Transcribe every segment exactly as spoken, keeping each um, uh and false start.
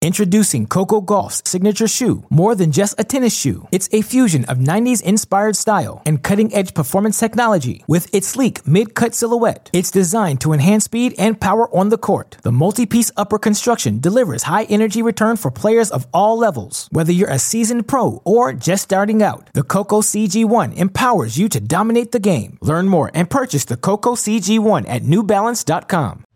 Introducing Coco Gauff's signature shoe, more than just a tennis shoe. It's a fusion of nineties-inspired style and cutting-edge performance technology. With its sleek mid-cut silhouette, it's designed to enhance speed and power on the court. The multi-piece upper construction delivers high-energy return for players of all levels. Whether you're a seasoned pro or just starting out, the Coco C G one empowers you to dominate the game. Learn more and purchase the Coco C G one at new balance dot com.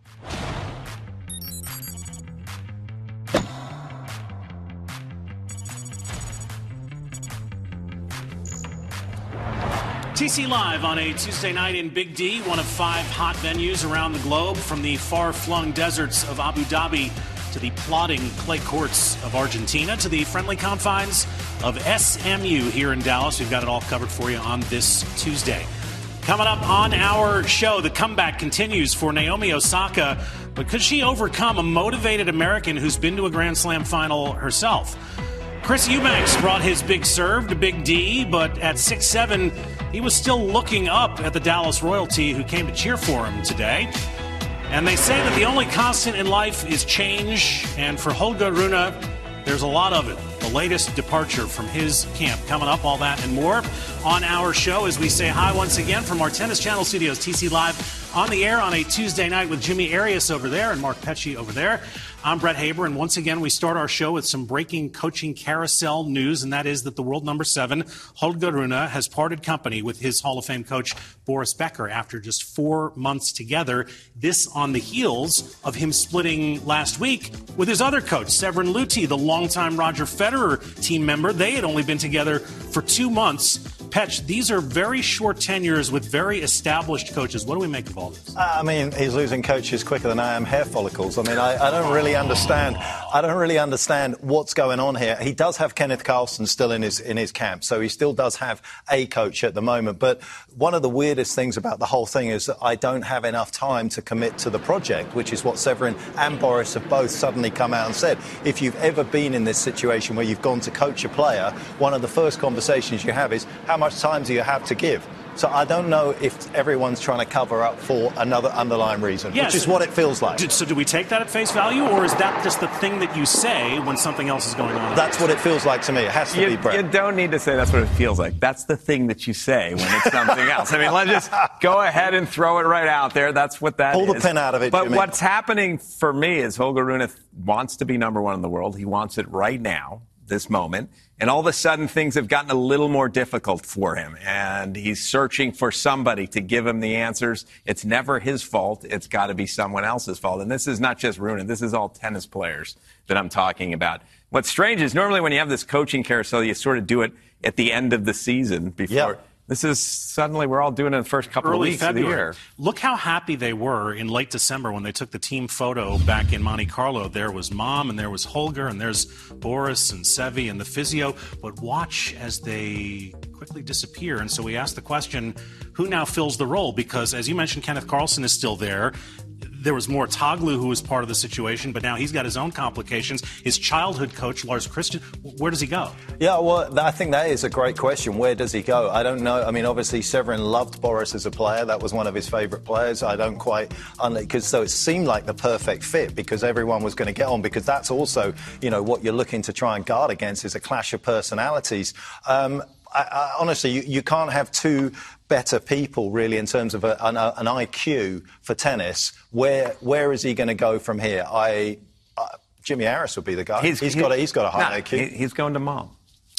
T C Live on a Tuesday night in Big D, one of five hot venues around the globe, from the far-flung deserts of Abu Dhabi to the plodding clay courts of Argentina to the friendly confines of S M U here in Dallas. We've got it all covered for you on this Tuesday. Coming up on our show, the comeback continues for Naomi Osaka, but could she overcome a motivated American who's been to a Grand Slam final herself? Chris Eubanks brought his big serve to Big D, but at six seven, he was still looking up at the Dallas royalty who came to cheer for him today. And they say that the only constant in life is change, and for Holger Rune, there's a lot of it. The latest departure from his camp coming up, all that and more on our show as we say hi once again from our Tennis Channel studios. T C Live on the air on a Tuesday night with Jimmy Arias over there and Mark Pecci over there. I'm Brett Haber, and once again we start our show with some breaking coaching carousel news, and that is that the world number seven, Holger Rune, has parted company with his Hall of Fame coach Boris Becker after just four months together. This on the heels of him splitting last week with his other coach, Severin Luthi, the longtime Roger Federer team member. They had only been together for two months. Petch, these are very short tenures with very established coaches. What do we make of all this? I mean, he's losing coaches quicker than I am hair follicles. I mean, I, I don't really understand. I don't really understand what's going on here. He does have Kenneth Carlson still in his in his camp, so he still does have a coach at the moment. But one of the weirdest things about the whole thing is that I don't have enough time to commit to the project, which is what Severin and Boris have both suddenly come out and said. If you've ever been in this situation where you've gone to coach a player, one of the first conversations you have is, how much time do you have to give? So I don't know if everyone's trying to cover up for another underlying reason, yes, which is what it feels like. So do we take that at face value, or is that just the thing that you say when something else is going on? That's what it feels like to me. It has to you, be, Brett. You don't need to say that's what it feels like. That's the thing that you say when it's something else. I mean, let's just go ahead and throw it right out there. That's what that Pull is. Pull the pin out of it, But Jimmy. What's happening for me is Holger Rune wants to be number one in the world. He wants it right now, this moment. And all of a sudden, things have gotten a little more difficult for him. And he's searching for somebody to give him the answers. It's never his fault. It's got to be someone else's fault. And this is not just Rune. This is all tennis players that I'm talking about. What's strange is normally when you have this coaching carousel, you sort of do it at the end of the season before. Yep. This is suddenly we're all doing it in the first couple Early of weeks February. of the year. Look how happy they were in late December when they took the team photo back in Monte Carlo. There was Mom, and there was Holger, and there's Boris and Sevi and the physio. But watch as they quickly disappear. And so we asked the question, who now fills the role? Because, as you mentioned, Kenneth Carlson is still there. There was Mouratoglou who was part of the situation, but now he's got his own complications. His childhood coach, Lars Christian, where does he go? Yeah, well, I think that is a great question. Where does he go? I don't know. I mean, obviously, Severin loved Boris as a player. That was one of his favourite players. I don't quite... because So it seemed like the perfect fit because everyone was going to get on, because that's also, you know, what you're looking to try and guard against is a clash of personalities. Um, I, I, honestly, you, you can't have two better people, really, in terms of a, an, an I Q for tennis. Where where is he going to go from here? I uh, Jimmy Harris would be the guy. He's, he's got a, he's got a high no, I Q. He, he's going to Mom.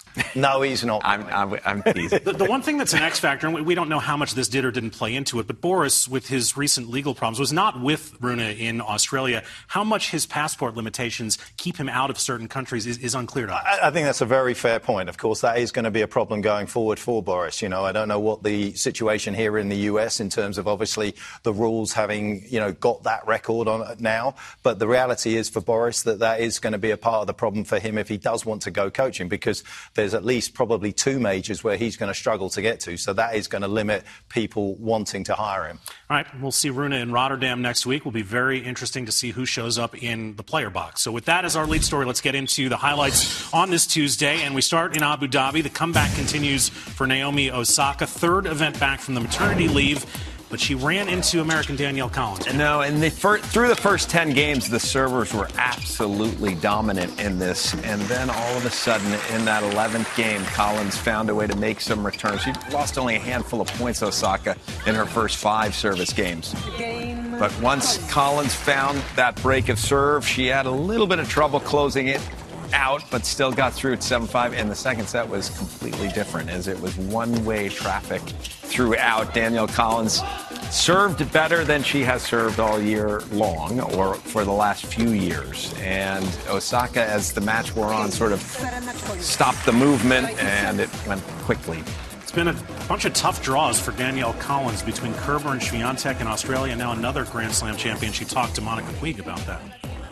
No, he's not. I'm, I'm, I'm teasing. The, the one thing that's an X factor, and we, we don't know how much this did or didn't play into it, but Boris, with his recent legal problems, was not with Rune in Australia. How much his passport limitations keep him out of certain countries is, is unclear to us. I, I think that's a very fair point. Of course, that is going to be a problem going forward for Boris. You know, I don't know what the situation here in the U S in terms of obviously the rules having, you know, got that record on it now. But the reality is for Boris that that is going to be a part of the problem for him if he does want to go coaching, because there's at least probably two majors where he's going to struggle to get to. So that is going to limit people wanting to hire him. All right, we'll see Rune in Rotterdam next week. Will be very interesting to see who shows up in the player box. So with that as our lead story, let's get into the highlights on this Tuesday. And we start in Abu Dhabi. The comeback continues for Naomi Osaka. Third event back from the maternity leave. but she ran into American Danielle Collins. No, and the fir- through the first ten games, the servers were absolutely dominant in this. And then all of a sudden, in that eleventh game, Collins found a way to make some returns. She lost only a handful of points, Osaka, in her first five service games. But once Collins found that break of serve, she had a little bit of trouble closing it out, but still got through at seven five. And the second set was completely different, as it was one-way traffic throughout. Danielle Collins served better than she has served all year long, or for the last few years. And Osaka, as the match wore on, sort of stopped the movement, and it went quickly. It's been a bunch of tough draws for Danielle Collins between Kerber and Swiatek in Australia, now another Grand Slam champion. She talked to Monica Puig about that.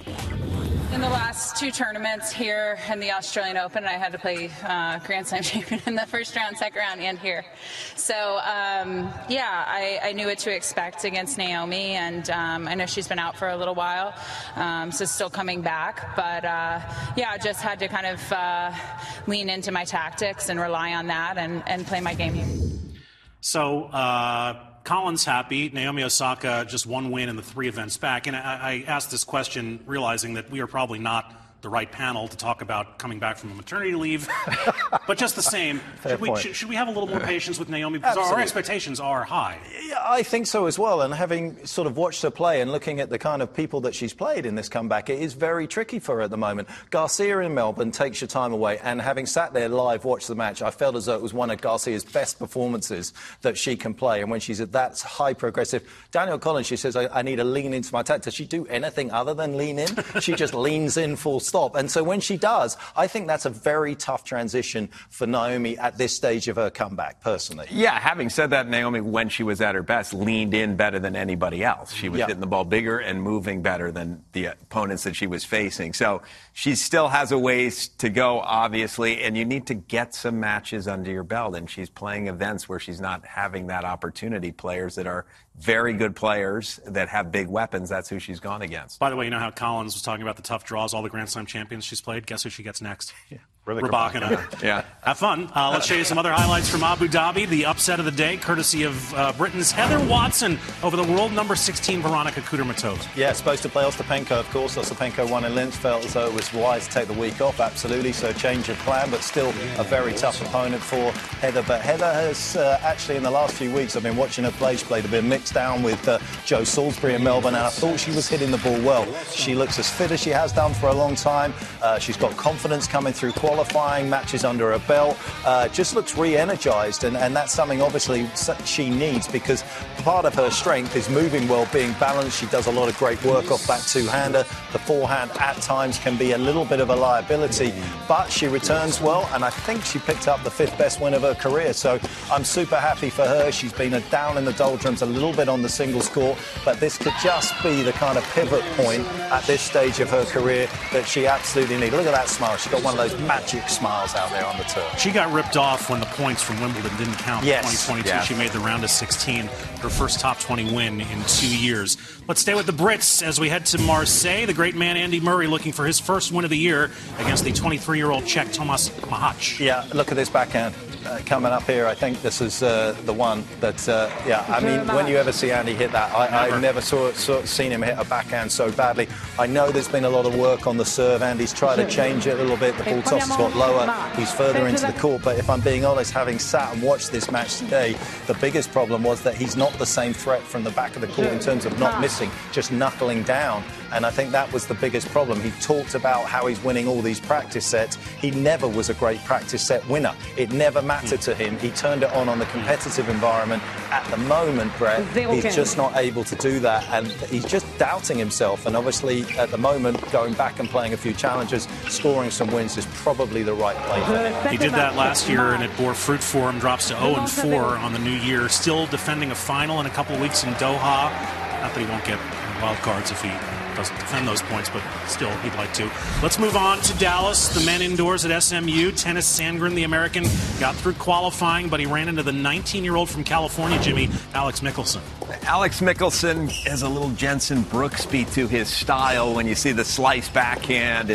In the last two tournaments here in the Australian Open, I had to play uh, Grand Slam champion in the first round, second round, and here. So, um, yeah, I, I knew what to expect against Naomi, and um, I know she's been out for a little while, um, so still coming back. But, uh, yeah, I just had to kind of uh, lean into my tactics and rely on that and, and play my game. So, uh, Collins happy. Naomi Osaka just one win in the three events back. And I, I asked this question realizing that we are probably not the right panel to talk about coming back from a maternity leave. But just the same, should we, should, should we have a little more patience with Naomi? Because our, our expectations are high. Yeah, I think so as well. And having sort of watched her play and looking at the kind of people that she's played in this comeback, it is very tricky for her at the moment. Garcia in Melbourne takes your time away. And having sat there live, watched the match, I felt as though it was one of Garcia's best performances that she can play. And when she's at that high progressive, Danielle Collins, she says, I, I need to lean into my attack. Does she do anything other than lean in? She just leans in full stop. And so when she does, I think that's a very tough transition for Naomi at this stage of her comeback, personally. Yeah, having said that, Naomi, when she was at her best, leaned in better than anybody else. She was yep. hitting the ball bigger and moving better than the opponents that she was facing. So she still has a ways to go, obviously, and you need to get some matches under your belt. And she's playing events where she's not having that opportunity. Players that are very good players that have big weapons, that's who she's gone against. By the way, you know how Collins was talking about the tough draws, all the Grand Slam champions she's played? Guess who she gets next? Yeah. Rybakina. Yeah. Have fun. Uh, let's show you some other highlights from Abu Dhabi. The upset of the day, courtesy of uh, Britain's Heather Watson over the world number sixteen, Veronika Kudermetova. Yeah, supposed to play Ostapenko, of course. Ostapenko won in Linz, felt as though it was wise to take the week off, absolutely. So change of plan, but still a very tough opponent for Heather. But Heather has uh, actually, in the last few weeks, I've been watching her play. She played a bit mixed down with uh, Joe Salisbury in Melbourne, and I thought she was hitting the ball well. She looks as fit as she has done for a long time. Uh, she's got confidence coming through qualifying, matches under her belt, uh, just looks re-energised, and, and that's something obviously she needs, because part of her strength is moving well, being balanced. She does a lot of great work off that two-hander. The forehand at times can be a little bit of a liability, but she returns well, and I think she picked up the fifth best win of her career, so I'm super happy for her. She's been a down in the doldrums a little bit on the singles court, but this could just be the kind of pivot point at this stage of her career that she absolutely needs. Look at that smile. She's got one of those magic smiles out there on the tour. She got ripped off when the points from Wimbledon didn't count in yes. twenty twenty-two. Yes. She made the round of sixteen, her first top twenty win in two years. Let's stay with the Brits as we head to Marseille. The great man Andy Murray looking for his first win of the year against the twenty-three-year-old Czech Tomas Machac. Yeah, look at this backhand. Uh, coming up here, I think this is uh, the one that, uh, yeah, I mean, when you ever see Andy hit that, I, never. I've never saw, saw, seen him hit a backhand so badly. I know there's been a lot of work on the serve. Andy's tried to change it a little bit. The ball toss has got lower. He's further into the court. But if I'm being honest, having sat and watched this match today, the biggest problem was that he's not the same threat from the back of the court in terms of not missing, just knuckling down. And I think that was the biggest problem. He talked about how he's winning all these practice sets. He never was a great practice set winner. It never mattered to him. He turned it on on the competitive environment. At the moment, Brett, he's just not able to do that. And he's just doubting himself. And obviously, at the moment, going back and playing a few challenges, scoring some wins is probably the right play for him. He did that last year, and it bore fruit for him. Drops to oh and four on the new year. Still defending a final in a couple of weeks in Doha. Not that he won't get wild cards if he doesn't defend those points, but still, he'd like to. Let's move on to Dallas. The men indoors at S M U. Tennys Sandgren, the American, got through qualifying, but he ran into the nineteen-year-old from California, Jimmy, Alex Michelsen. Alex Michelsen has a little Jensen Brooksby to his style when you see the slice backhand and the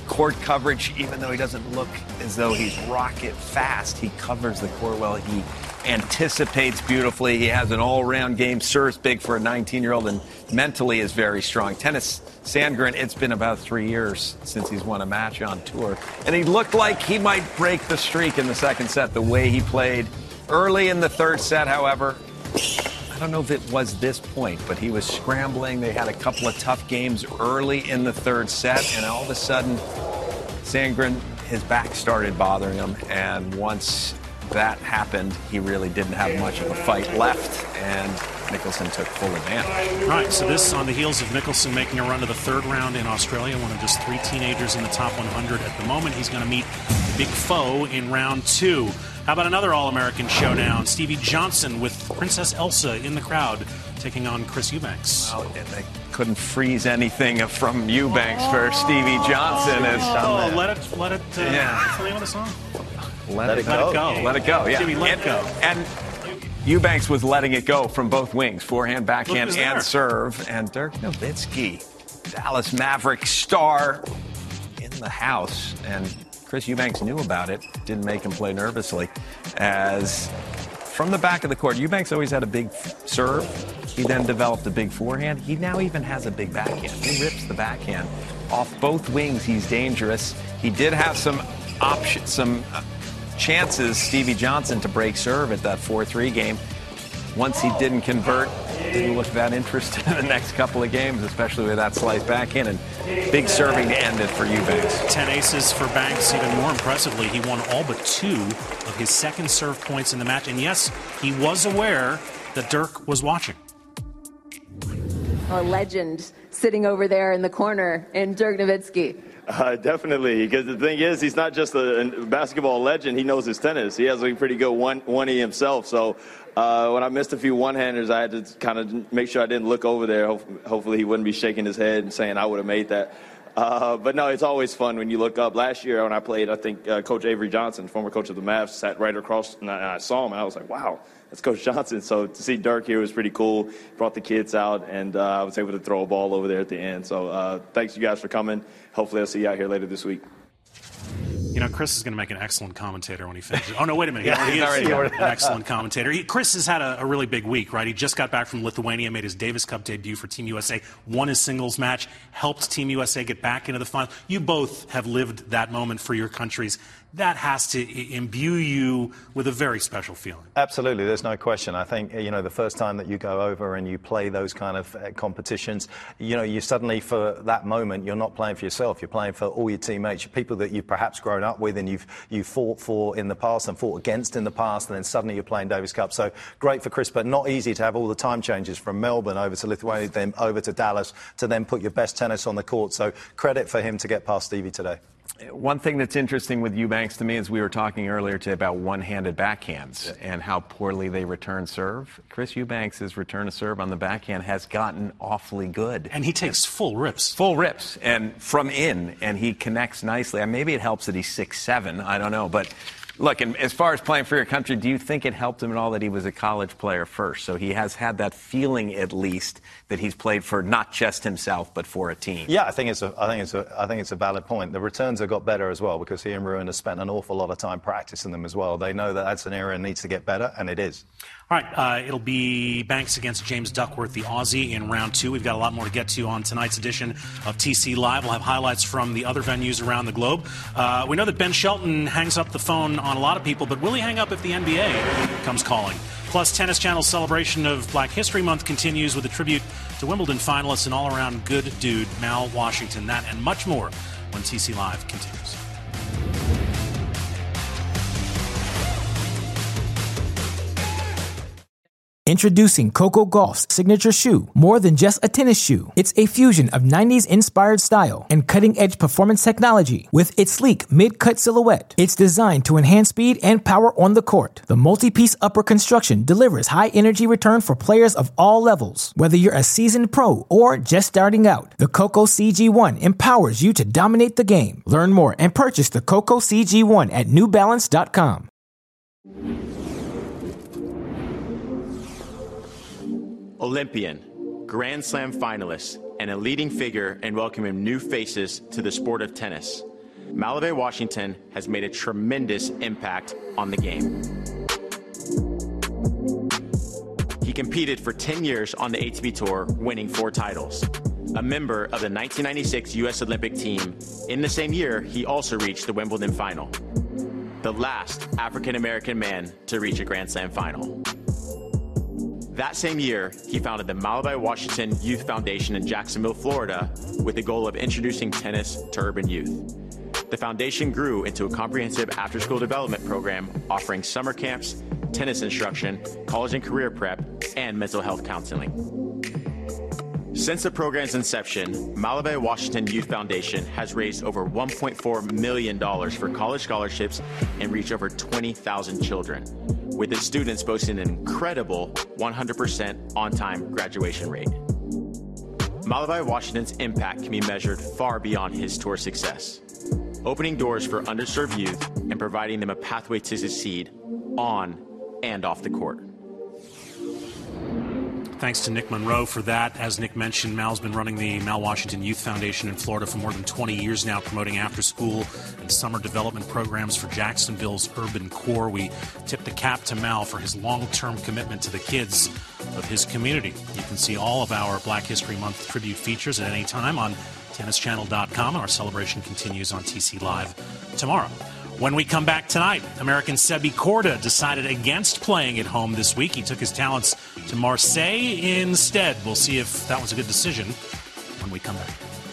court coverage, even though he doesn't look as though he's rocket fast, he covers the court well. He anticipates beautifully. He has an all-round game, serves big for a nineteen-year-old, and mentally is very strong. Tennis Sandgren, it's been about three years since he's won a match on tour, and he looked like he might break the streak in the second set, the way he played early in the third set. However, I don't know if it was this point, but he was scrambling. They had a couple of tough games early in the third set, and all of a sudden, Sandgren, his back started bothering him, and once that happened, he really didn't have much of a fight left, and Nicholson took full advantage. All right, so this on the heels of Nicholson making a run to the third round in Australia, one of just three teenagers in the top one hundred at the moment. He's going to meet the big foe in round two. How about another All-American showdown? Stevie Johnson with Princess Elsa in the crowd taking on Chris Eubanks. Well, they couldn't freeze anything from Eubanks for Stevie Johnson. As oh, let it, let it, uh, yeah. What's the name of the song? Let, let, it, it let it go. Let it go, yeah. Jimmy, let and, it go. And Eubanks was letting it go from both wings, forehand, backhand, and there. serve. And Dirk Nowitzki, Dallas Mavericks star, in the house. And Chris Eubanks knew about it, didn't make him play nervously. As from the back of the court, Eubanks always had a big serve. He then developed a big forehand. He now even has a big backhand. He rips the backhand. Off both wings, he's dangerous. He did have some options, some uh, chances, Stevie Johnson, to break serve at that four three game. Once he didn't convert, didn't look that interested in the next couple of games, especially with that slice backhand, and big serving to end it for Eubanks. Ten aces for Banks. Even more impressively, he won all but two of his second serve points in the match. And yes, he was aware that Dirk was watching. A legend sitting over there in the corner in Dirk Nowitzki. Uh, definitely, because the thing is, he's not just a, a basketball legend. He knows his tennis. He has a pretty good one, one-e himself. So uh, when I missed a few one-handers, I had to kind of make sure I didn't look over there. Ho- hopefully he wouldn't be shaking his head and saying I would have made that. Uh, but no, it's always fun when you look up. Last year when I played, I think uh, Coach Avery Johnson, former coach of the Mavs, sat right across, and I, and I saw him, and I was like, wow, that's Coach Johnson. So to see Dirk here was pretty cool. Brought the kids out, and uh, I was able to throw a ball over there at the end. So uh, thanks, you guys, for coming. Hopefully I'll see you out here later this week. You know, Chris is going to make an excellent commentator when he finishes. Oh, no, wait a minute. He Yeah, already he's is already an excellent commentator. He, Chris has had a, a really big week, right? He just got back from Lithuania, made his Davis Cup debut for Team U S A, won his singles match, helped Team U S A get back into the final. You both have lived that moment for your countries. That has to imbue you with a very special feeling. Absolutely, there's no question. I think, you know, the first time that you go over and you play those kind of uh, competitions, you know, you suddenly, for that moment, you're not playing for yourself. You're playing for all your teammates, people that you've perhaps grown up with and you've you fought for in the past and fought against in the past, and then suddenly you're playing Davis Cup. So great for Chris, but not easy to have all the time changes from Melbourne over to Lithuania, then over to Dallas, to then put your best tennis on the court. So credit for him to get past Stevie today. One thing that's interesting with Eubanks to me is we were talking earlier today about one-handed backhands yeah. and how poorly they return serve. Chris Eubanks' return to serve on the backhand has gotten awfully good. And he takes full rips. Full rips, and from in, and he connects nicely. And maybe it helps that he's six seven, I don't know, but look, and as far as playing for your country, do you think it helped him at all that he was a college player first? So he has had that feeling, at least, that he's played for not just himself, but for a team. Yeah, I think it's a, I think it's a, I think it's a valid point. The returns have got better as well because he and Ruin have spent an awful lot of time practicing them as well. They know that that's an area that needs to get better, and it is. All right, uh, it'll be Banks against James Duckworth, the Aussie, in round two. We've got a lot more to get to on tonight's edition of T C Live. We'll have highlights from the other venues around the globe. Uh, we know that Ben Shelton hangs up the phone on a lot of people, but will he hang up if the N B A comes calling? Plus, Tennis Channel's celebration of Black History Month continues with a tribute to Wimbledon finalist and all-around good dude, Mal Washington. That and much more when T C Live continues. Introducing Coco Gauff's signature shoe. More than just a tennis shoe, it's a fusion of nineties inspired style and cutting-edge performance technology. With its sleek mid-cut silhouette, it's designed to enhance speed and power on the court. The multi-piece upper construction delivers high-energy return for players of all levels. Whether you're a seasoned pro or just starting out, the Coco C G one empowers you to dominate the game. Learn more and purchase the Coco C G one at new balance dot com. Olympian, Grand Slam finalist, and a leading figure in welcoming new faces to the sport of tennis. Malave Washington has made a tremendous impact on the game. He competed for ten years on the A T P Tour, winning four titles. A member of the nineteen ninety-six U S Olympic team, in the same year, he also reached the Wimbledon final. The last African-American man to reach a Grand Slam final. That same year, he founded the Malave Washington Youth Foundation in Jacksonville, Florida, with the goal of introducing tennis to urban youth. The foundation grew into a comprehensive after-school development program offering summer camps, tennis instruction, college and career prep, and mental health counseling. Since the program's inception, Malave Washington Youth Foundation has raised over one point four million dollars for college scholarships and reached over twenty thousand children, with its students boasting an incredible one hundred percent on-time graduation rate. Malave Washington's impact can be measured far beyond his tour success, opening doors for underserved youth and providing them a pathway to succeed on and off the court. Thanks to Nick Monroe for that. As Nick mentioned, Mal's been running the Mal Washington Youth Foundation in Florida for more than twenty years now, promoting after-school and summer development programs for Jacksonville's urban core. We tip the cap to Mal for his long-term commitment to the kids of his community. You can see all of our Black History Month tribute features at any time on tennis channel dot com. Our celebration continues on T C Live tomorrow. When we come back tonight, American Sebi Korda decided against playing at home this week. He took his talents to Marseille instead. We'll see if that was a good decision when we come back.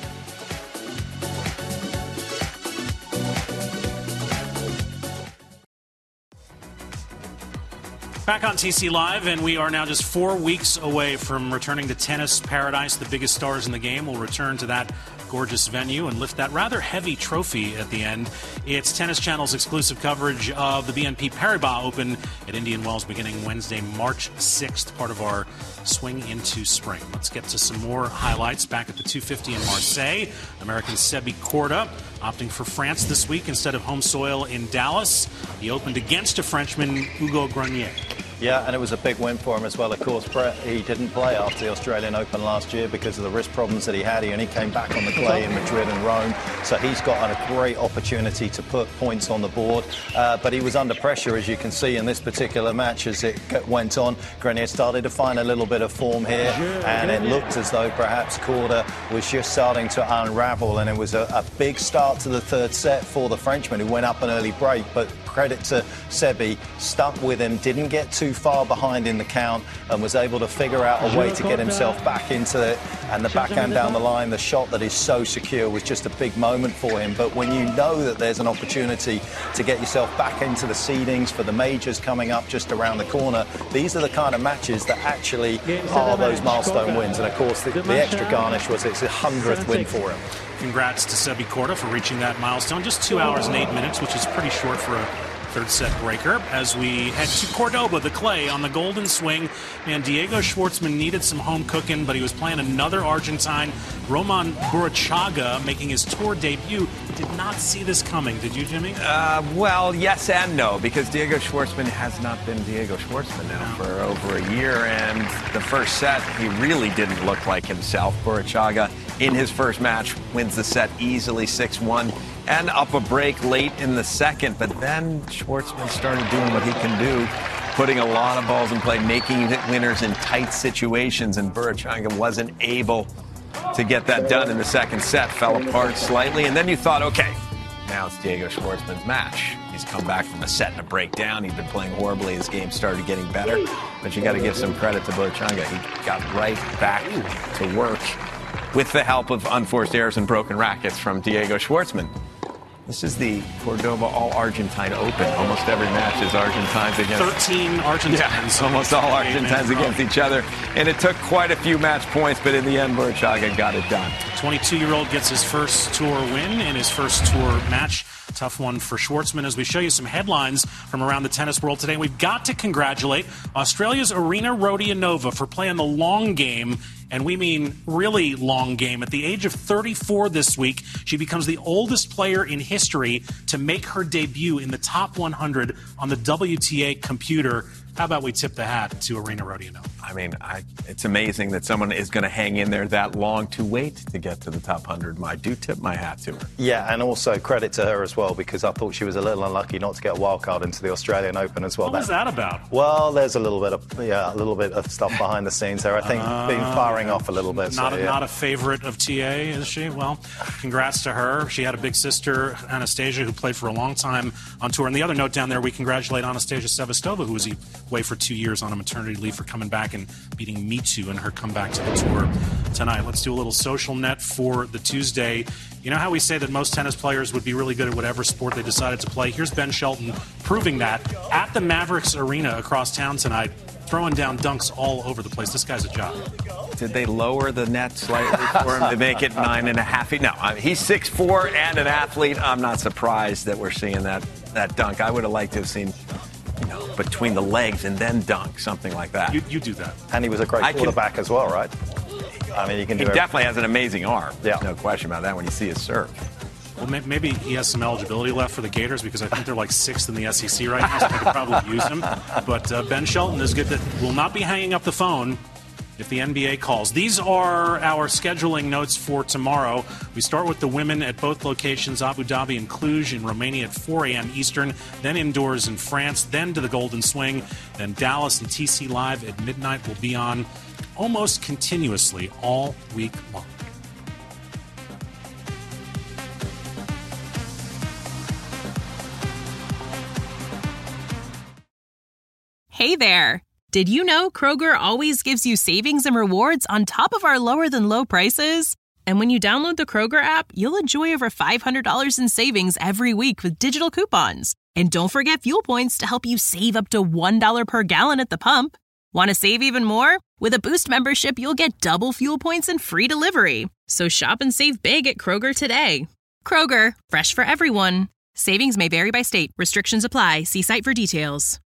Back on T C Live, and we are now just four weeks away from returning to tennis paradise. The biggest stars in the game will return to that gorgeous venue and lift that rather heavy trophy at the end. It's Tennis Channel's exclusive coverage of the B N P Paribas Open at Indian Wells beginning Wednesday, March sixth, part of our swing into spring. Let's get to some more highlights back at the two fifty in Marseille. American Sebi Korda opting for France this week instead of home soil in Dallas. He opened against a Frenchman, Hugo Grenier. Yeah, and it was a big win for him as well. Of course, Brett, he didn't play after the Australian Open last year because of the wrist problems that he had. He only came back on the clay in Madrid and Rome. So he's got a great opportunity to put points on the board. Uh, but he was under pressure, as you can see in this particular match as it went on. Grenier started to find a little bit of form here, and it looked as though perhaps Korda was just starting to unravel. And it was a, a big start to the third set for the Frenchman, who went up an early break. But credit to Sebi, stuck with him, didn't get too far behind in the count, and was able to figure out a way to get himself back into it. And the backhand down the line, the shot that is so secure, was just a big moment for him. But when you know that there's an opportunity to get yourself back into the seedings for the majors coming up just around the corner, these are the kind of matches that actually are those milestone wins. And of course, the, the extra garnish was it's a hundredth win for him. Congrats to Sebi Korda for reaching that milestone. Just two hours and eight minutes, which is pretty short for a third set breaker. As we head to Cordoba, the clay on the golden swing. Man, Diego Schwartzman needed some home cooking, but he was playing another Argentine, Roman Burruchaga, making his tour debut. Did not see this coming. Did you, Jimmy? Uh, well, yes and no, because Diego Schwartzman has not been Diego Schwartzman now no. for over a year, and the first set, he really didn't look like himself. Burruchaga, in his first match, wins the set easily six one. And up a break late in the second, but then Schwartzman started doing what he can do, putting a lot of balls in play, making winners in tight situations, and Burruchaga wasn't able to get that done in the second set, fell apart slightly, and then you thought, okay, now it's Diego Schwartzman's match. He's come back from a set and a breakdown. He's been playing horribly. His game started getting better, but you got to give some credit to Burruchaga. He got right back to work with the help of unforced errors and broken rackets from Diego Schwartzman. This is the Cordoba All-Argentine Open. Almost every match is Argentines against... thirteen Argentines. Yeah, almost all Argentines against each other. And it took quite a few match points, but in the end, Burruchaga got it done. twenty-two-year-old gets his first tour win in his first tour match. Tough one for Schwartzman. As we show you some headlines from around the tennis world today, we've got to congratulate Australia's Arina Rodionova for playing the long game, and we mean really long game. At the age of thirty-four this week, she becomes the oldest player in history to make her debut in the top one hundred on the W T A computer. How about we tip the hat to Arina Rodionova? I mean, I, it's amazing that someone is going to hang in there that long to wait to get to the top one hundred. I do tip my hat to her. Yeah, and also credit to her as well, because I thought she was a little unlucky not to get a wild card into the Australian Open as well. What that, was that about? Well, there's a little bit of yeah, a little bit of stuff behind the scenes there. I think uh, been firing yeah. off a little bit. Not, so, a, yeah. not a favorite of T A, is she? Well, congrats to her. She had a big sister, Anastasia, who played for a long time on tour. And the other note down there, we congratulate Anastasia Sevastova, who was away for two years on a maternity leave, for coming back and beating Me Too in her comeback to the tour tonight. Let's do a little social net for the Tuesday. You know how we say that most tennis players would be really good at whatever sport they decided to play? Here's Ben Shelton proving that at the Mavericks Arena across town tonight, throwing down dunks all over the place. This guy's a job. Did they lower the net slightly for him to make it nine and a half feet? No, I mean, he's six foot four and an athlete. I'm not surprised that we're seeing that, that dunk. I would have liked to have seen, you know, between the legs and then dunk, something like that. You, you do that. And he was a great I quarterback can, as well, right? I mean, you can do He it. definitely has an amazing arm. Yeah. No question about that when you see his serve. Well, maybe he has some eligibility left for the Gators, because I think they're like sixth in the S E C right now, so they could probably use him. But uh, Ben Shelton is good. That will not be hanging up the phone if the N B A calls. These are our scheduling notes for tomorrow. We start with the women at both locations, Abu Dhabi and Cluj in Romania at four a.m. Eastern, then indoors in France, then to the Golden Swing, then Dallas and T C Live at midnight will be on almost continuously all week long. Hey there! Did you know Kroger always gives you savings and rewards on top of our lower-than-low prices? And when you download the Kroger app, you'll enjoy over five hundred dollars in savings every week with digital coupons. And don't forget fuel points to help you save up to one dollar per gallon at the pump. Want to save even more? With a Boost membership, you'll get double fuel points and free delivery. So shop and save big at Kroger today. Kroger, fresh for everyone. Savings may vary by state. Restrictions apply. See site for details.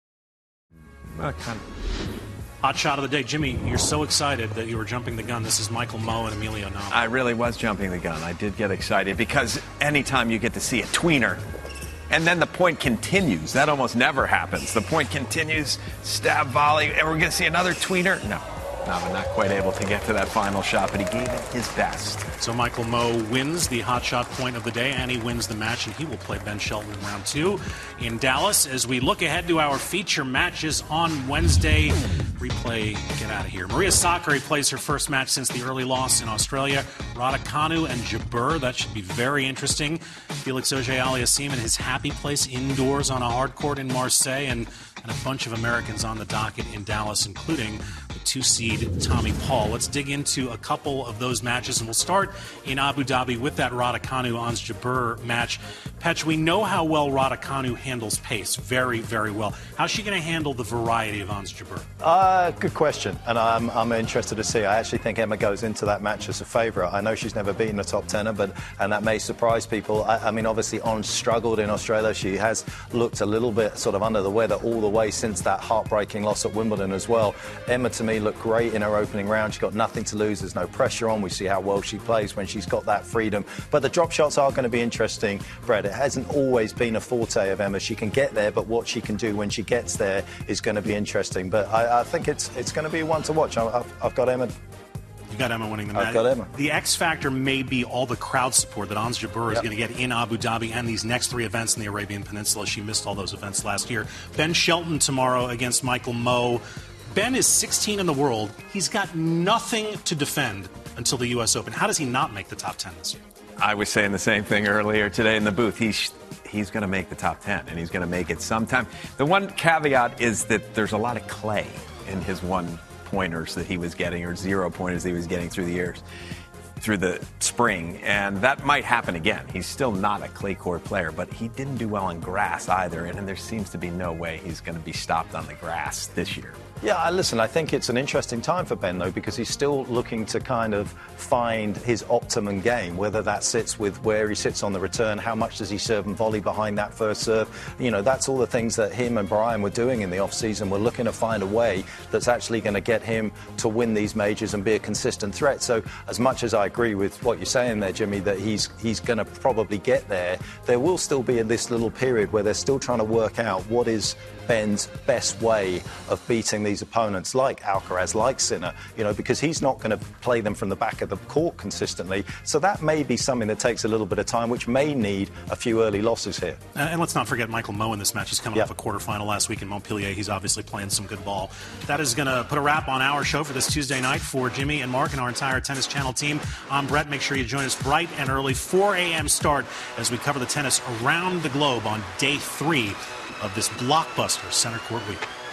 Well, kind of. Hot shot of the day. Jimmy, you're so excited that you were jumping the gun. This is Michael Moe and Emilio Nava. I really was jumping the gun. I did get excited because anytime you get to see a tweener and then the point continues, that almost never happens. The point continues, stab volley, and we're going to see another tweener? No. Nava not quite able to get to that final shot, but he gave it his best. So Michael Moe wins the hot shot point of the day, and he wins the match, and he will play Ben Shelton in round two in Dallas. As we look ahead to our feature matches on Wednesday, replay, get out of here. Maria Sakkari plays her first match since the early loss in Australia. Raducanu and Jabeur, that should be very interesting. Felix Auger-Aliassime in his happy place indoors on a hard court in Marseille, and, and a bunch of Americans on the docket in Dallas, including the two-seed Tommy Paul. Let's dig into a couple of those matches, and we'll start in Abu Dhabi with that Raducanu-Ons Jabeur match. Petch, we know how well Raducanu handles pace, very, very well. How's she going to handle the variety of Ons Jabeur? Uh, good question, and I'm, I'm interested to see. I actually think Emma goes into that match as a favourite. I know she's never beaten a top tenner, but and that may surprise people. I, I mean, obviously, Ons struggled in Australia. She has looked a little bit sort of under the weather all the way since that heartbreaking loss at Wimbledon as well. Emma, to me, looked great in her opening round. She's got nothing to lose. There's no pressure on. We see how well she plays when she's got that freedom. But the drop shots are going to be interesting, Brett. It hasn't always been a forte of Emma. She can get there, but what she can do when she gets there is going to be interesting. But I, I think it's it's going to be one to watch. I, I've, I've got Emma. You got Emma winning the match. I've got Emma. The X factor may be all the crowd support that Ons Jabeur is yep. going to get in Abu Dhabi and these next three events in the Arabian Peninsula. She missed all those events last year. Ben Shelton tomorrow against Michael Moe. Ben is sixteen in the world. He's got nothing to defend until the U S Open. How does he not make the top ten this year? I was saying the same thing earlier today in the booth. He's he's going to make the top ten, and he's going to make it sometime. The one caveat is that there's a lot of clay in his one-pointers that he was getting, or zero-pointers that he was getting through the years, through the spring, and that might happen again. He's still not a clay court player, but he didn't do well on grass either, and, and there seems to be no way he's going to be stopped on the grass this year. Yeah, listen, I think it's an interesting time for Ben, though, because he's still looking to kind of find his optimum game, whether that sits with where he sits on the return, how much does he serve and volley behind that first serve. You know, that's all the things that him and Brian were doing in the off-season. We're looking to find a way that's actually going to get him to win these majors and be a consistent threat. So as much as I agree with what you're saying there, Jimmy, that he's he's going to probably get there, there will still be in this little period where they're still trying to work out what is Ben's best way of beating these opponents like Alcaraz, like Sinner, you know, because he's not going to play them from the back of the court consistently. So that may be something that takes a little bit of time, which may need a few early losses here. And, and let's not forget Michael Mmoh in this match. He's coming yep. off a quarterfinal last week in Montpellier. He's obviously playing some good ball. That is going to put a wrap on our show for this Tuesday night. For Jimmy and Mark and our entire Tennis Channel team, I'm Brett. Make sure you join us bright and early, four a.m. start, as we cover the tennis around the globe on day three of this blockbuster Center Court Week.